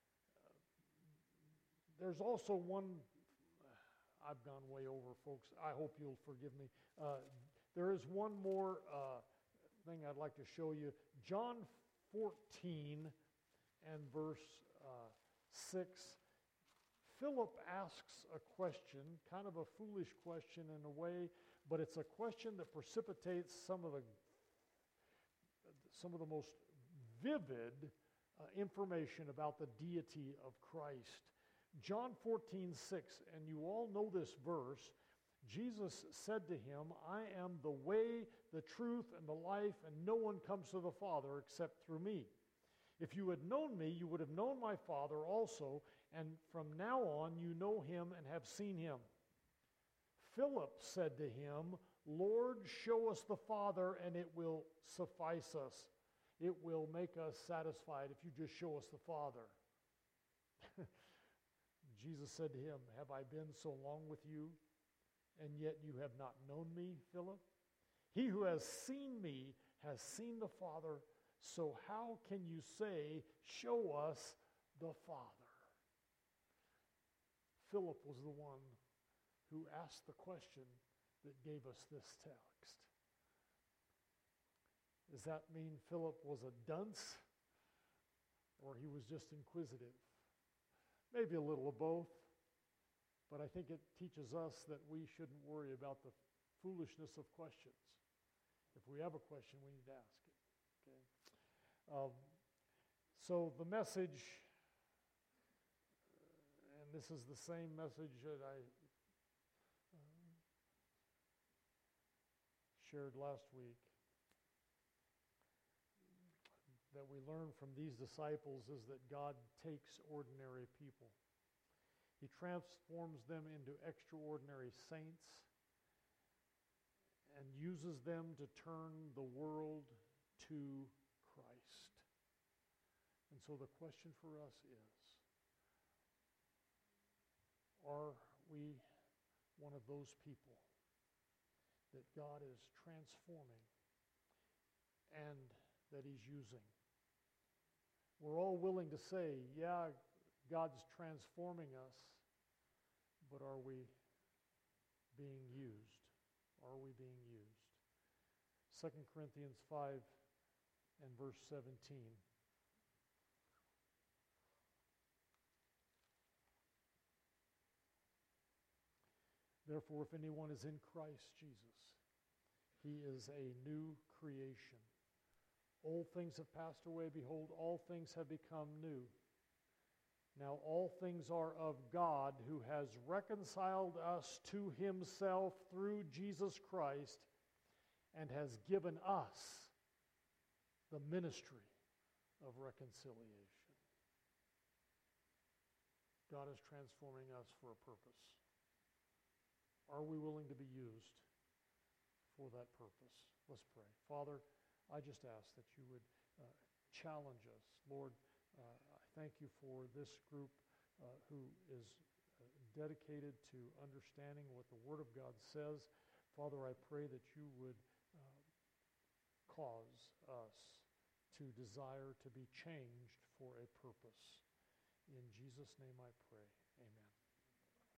there's also one. I've gone way over, folks. I hope you'll forgive me. Uh, there is one more uh, thing I'd like to show you. John fourteen and verse uh, six. Philip asks a question, kind of a foolish question in a way, but it's a question that precipitates some of the some of the most vivid uh, information about the deity of Christ. John fourteen six, and you all know this verse. Jesus said to him, I am the way, the truth, and the life, and no one comes to the Father except through me. If you had known me, you would have known my Father also, and from now on you know him and have seen him. Philip said to him, Lord, show us the Father, and it will suffice us. It will make us satisfied if you just show us the Father. Jesus said to him, have I been so long with you, and yet you have not known me, Philip? He who has seen me has seen the Father, so how can you say, show us the Father? Philip was the one who asked the question that gave us this text. Does that mean Philip was a dunce, or he was just inquisitive? Maybe a little of both, but I think it teaches us that we shouldn't worry about the foolishness of questions. If we have a question, we need to ask it. Okay. Um, so the message, uh, and this is the same message that I uh, shared last week, that we learn from these disciples is that God takes ordinary people. He transforms them into extraordinary saints and uses them to turn the world to Christ. And so the question for us is, are we one of those people that God is transforming and that he's using? We're all willing to say, yeah, God's transforming us, but are we being used? Are we being used? Second Corinthians five and verse seventeen. Therefore, if anyone is in Christ Jesus, he is a new creation. Old things have passed away. Behold, all things have become new. Now all things are of God, who has reconciled us to himself through Jesus Christ and has given us the ministry of reconciliation. God is transforming us for a purpose. Are we willing to be used for that purpose? Let's pray. Father, I just ask that you would uh, challenge us. Lord, uh, I thank you for this group uh, who is uh, dedicated to understanding what the Word of God says. Father, I pray that you would uh, cause us to desire to be changed for a purpose. In Jesus' name I pray. Amen.